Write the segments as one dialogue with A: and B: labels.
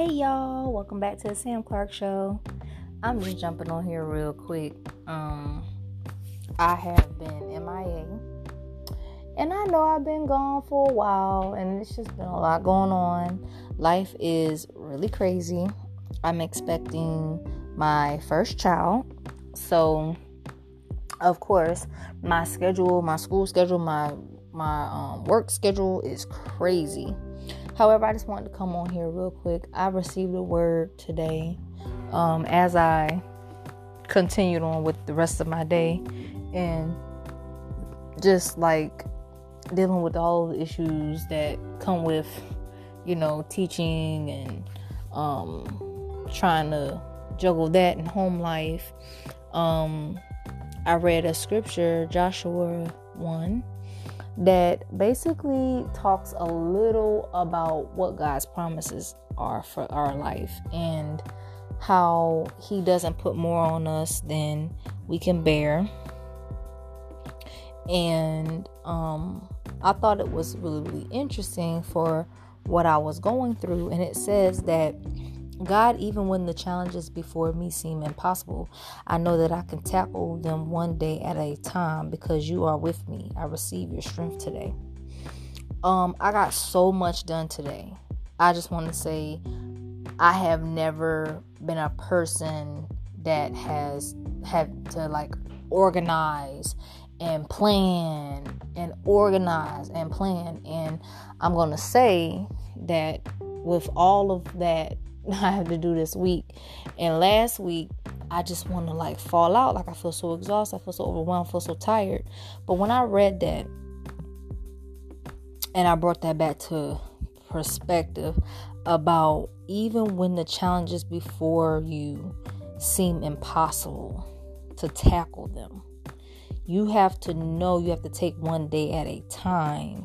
A: Hey y'all, welcome back to the Sam Clark Show. I'm just jumping on here real quick. I have been MIA, and I know I've been gone for a while, and it's just been a lot going on. Life is really crazy. I'm expecting my first child, so of course my school schedule, my work schedule is crazy. However, I just wanted to come on here real quick. I received a word today as I continued on with the rest of my day, and just like dealing with all the issues that come with, teaching and trying to juggle that in home life. I read a scripture, Joshua 1, that basically talks a little about what God's promises are for our life and how he doesn't put more on us than we can bear. And I thought it was really, really interesting for what I was going through. And it says that God, even when the challenges before me seem impossible, I know that I can tackle them one day at a time because you are with me. I receive your strength today. I got so much done today. I just want to say I have never been a person that has had to organize and plan and organize and plan. And I'm going to say that with all of that I have to do this week and last week, I just want to fall out. I feel so exhausted. I feel so overwhelmed. I feel so tired. But when I read that and I brought that back to perspective about even when the challenges before you seem impossible to tackle them, you have to know you have to take one day at a time.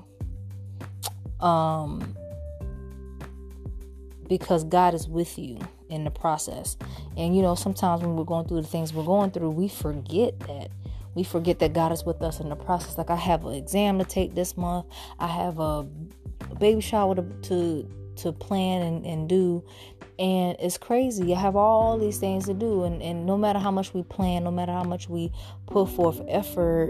A: Because God is with you in the process. And sometimes when we're going through the things we're going through, we forget that. We forget that God is with us in the process. I have an exam to take this month. I have a baby shower to plan and do. And it's crazy. I have all these things to do. And no matter how much we plan, no matter how much we put forth effort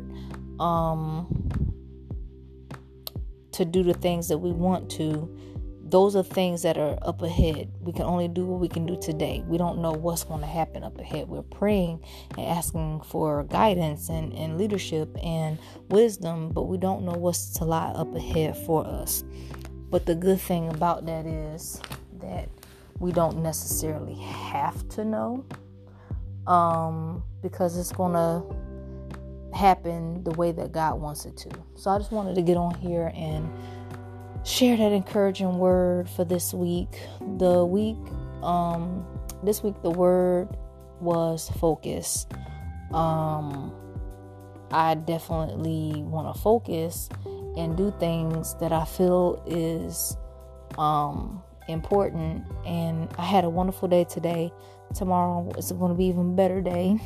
A: to do the things that we want to, those are things that are up ahead. We can only do what we can do today. We don't know what's going to happen up ahead. We're praying and asking for guidance and leadership and wisdom, but we don't know what's to lie up ahead for us. But the good thing about that is that we don't necessarily have to know, because it's going to happen the way that God wants it to. So I just wanted to get on here and share that encouraging word for this week. This week the word was focus. I definitely want to focus and do things that I feel is important. And I had a wonderful day today. Tomorrow is going to be even better day.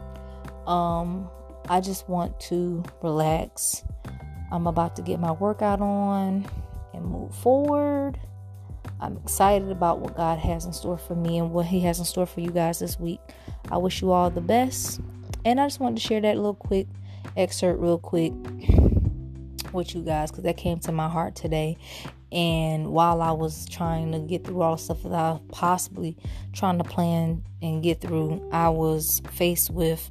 A: I just want to relax. I'm about to get my workout on and move forward. I'm excited about what God has in store for me and what he has in store for you guys this week. I wish you all the best. And I just wanted to share that little quick excerpt real quick with you guys, because that came to my heart today. And while I was trying to get through all the stuff that I was possibly trying to plan and get through, I was faced with,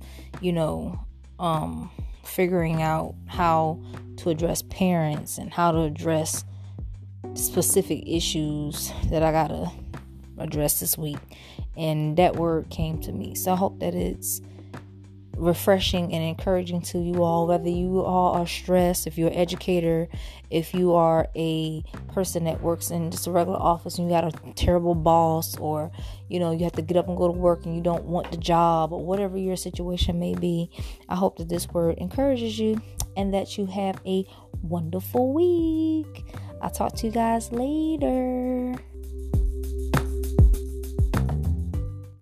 A: figuring out how to address parents and how to address specific issues that I gotta address this week. And that word came to me. So I hope that it's refreshing and encouraging to you all, whether you all are stressed, if you're an educator, if you are a person that works in just a regular office and you got a terrible boss, or you have to get up and go to work and you don't want the job, or whatever your situation may be. I hope that this word encourages you and that you have a wonderful week. I'll talk to you guys later.